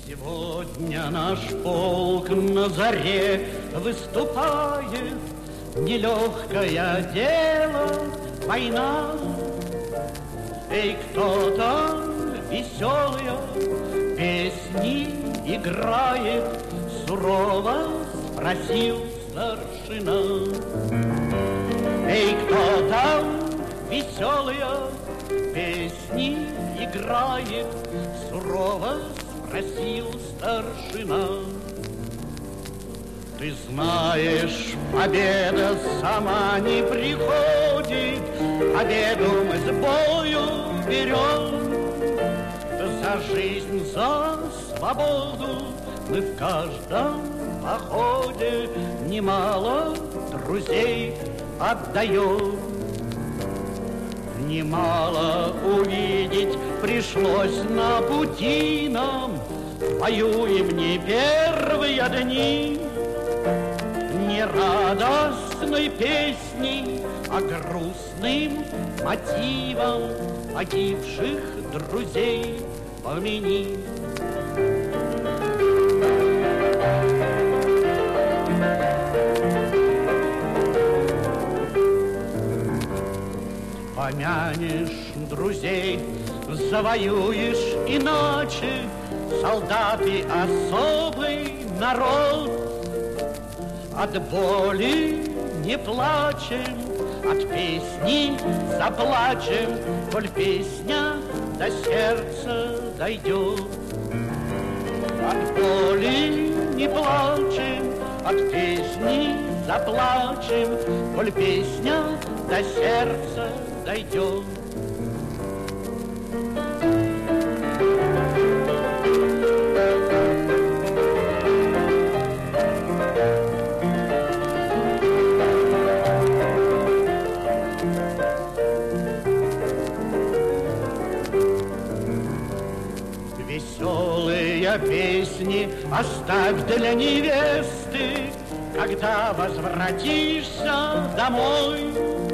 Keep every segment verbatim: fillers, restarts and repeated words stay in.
Сегодня наш полк на заре выступает. Нелегкое дело война. Эй, кто там веселые песни играет? Сурово спросил старшина. Эй, кто там веселые песни играет? Сурово спросил старшина. Ты знаешь, победа сама не приходит, победу мы с бою берем. За жизнь, за свободу мы в каждом походе немало друзей отдаем. Немало увидеть пришлось на пути нам, воюем не первые дни. Не радостной песней, а грустным мотивом погибших друзей помяни. Помянешь друзей, завоюешь иначе. Солдаты особый народ. От боли не плачем, от песни заплачем, коль песня до сердца дойдет. От боли не плачем, от песни заплачем, коль песня до сердца дойдет. Веселые песни оставь для невесты, когда возвратишься домой.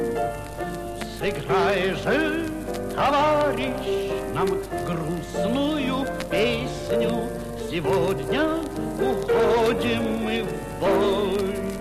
Сыграй же, товарищ, нам грустную песню. Сегодня уходим мы в бой.